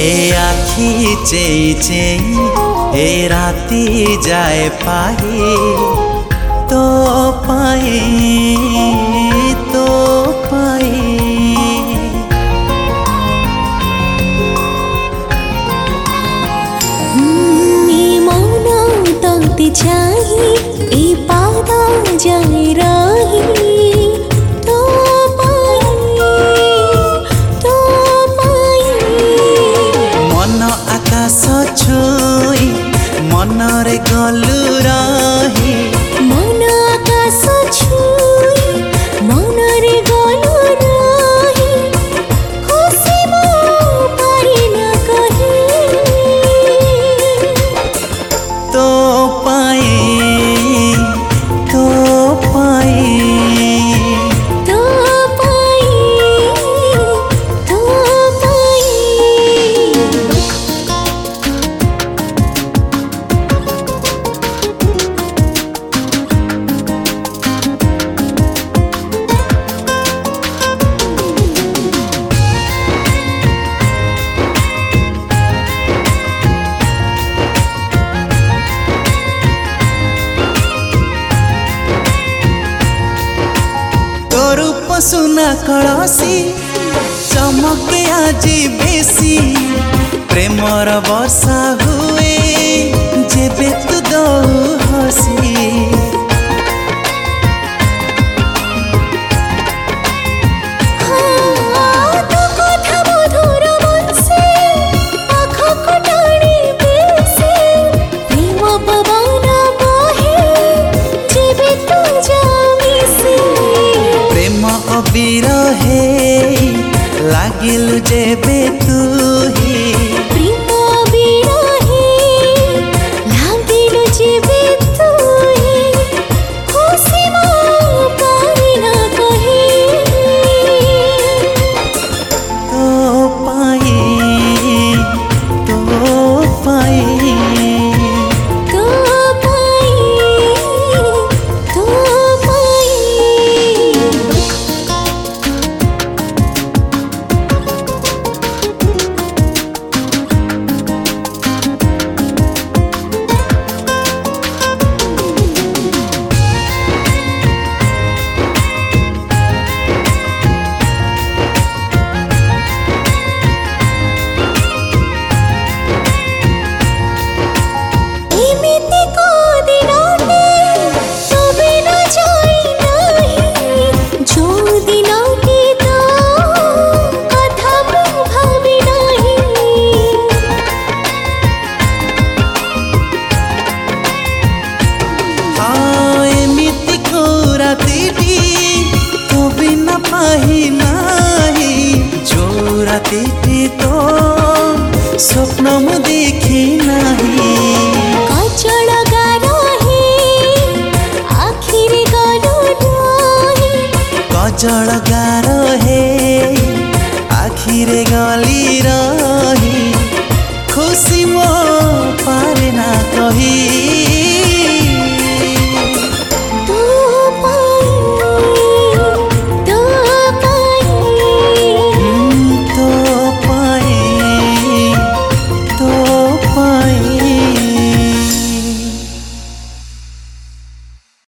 ए आखी चेई चेई ए राती जाए पाए तो पाए तो पाए मौन तंती चाही ए पादा जाए रही तो पाए तो पाए मन आकाश छुई मनरे गलु रही मन आकाश छुई मनरे गलु रही खुशी मो पारि न कही तो पाए तो पाए तो पाए तो पाए रूप सुना कलसी चमके आजी बेसी प्रेमर वर्षा हुए जेबे तू दो हसी बिरहे लागिल जेबे तू ही प्रेम बिरहे लागिल जेबे तू ही खुशी मो पारि न कही तो पाए तो पाए तो पाए तो पाए तो स्वप्न मु देखी नहीं कचड़ गारो है आखिर गलो रही कजल गार हे आखिरे गली रही खुशी मो पारे ना कही।